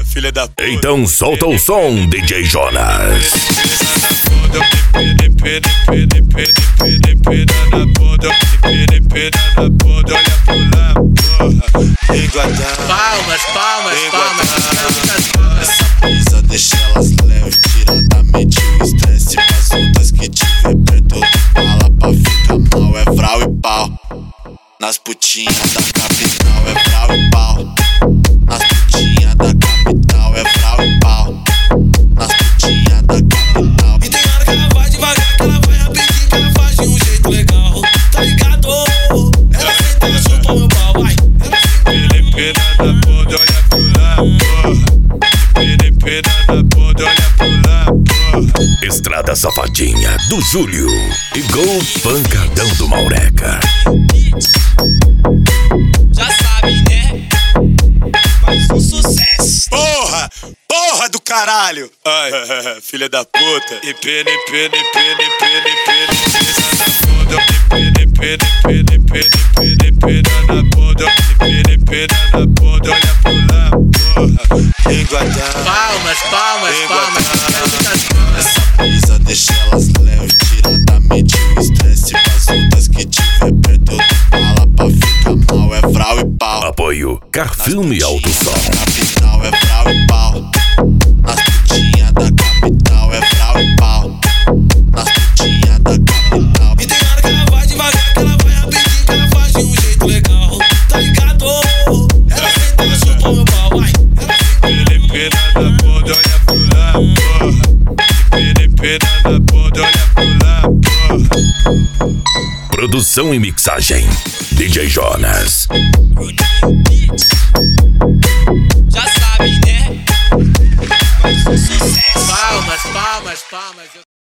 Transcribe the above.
Filha da puta. Então solta o som, DJ Jonas. Palmas, palmas, palmas. Essa brisa deixa elas leves, tira da mente o estresse. Pras outras que tiver perto eu dou bala pra ficar mal. É vral e pau. Nas putinhas da capital é vral e pau. Nas putinhas da capital é vral e pau. Nas putinhas da capital. E tem hora que ela vai devagar, que ela vai rapidinho, que ela faz de um jeito legal. Tá ligado? Ela senta, ela chupa o meu pau, vai. Pena da bunda, olha pro lado, pena da bunda, olha pro lado. Estrada Safadinha do Júlio e Gol Pancadão do Maureca. Já sabe, né? Mais um sucesso. Porra! Porra do caralho! Ai, filha da puta. E pena na bunda, olha pro lado, porra. Enguadar. Palmas, palmas, palmas. Essa brisa deixa elas leves, tira da mente o estresse. Pras outras que tiver perto eu dou bala pra ficar mal. É vral e pau. Apoio Carfilme Alto Som. Capital é vral e pau. Nas putinhas da capital é vral e pau. Nas putinhas da capital. E tem hora que ela vai devagar, que ela vai rapidinho, que ela faz de um jeito legal. Tá ligado? Ela senta, ela chupa o meu pau, vai. Pena da bunda, olha pro lado, porra. Pena da bunda, olha pro lado, porra. Produção e mixagem DJ Jonas. Já sabe, né? Mais um sucesso. Palmas, palmas, palmas.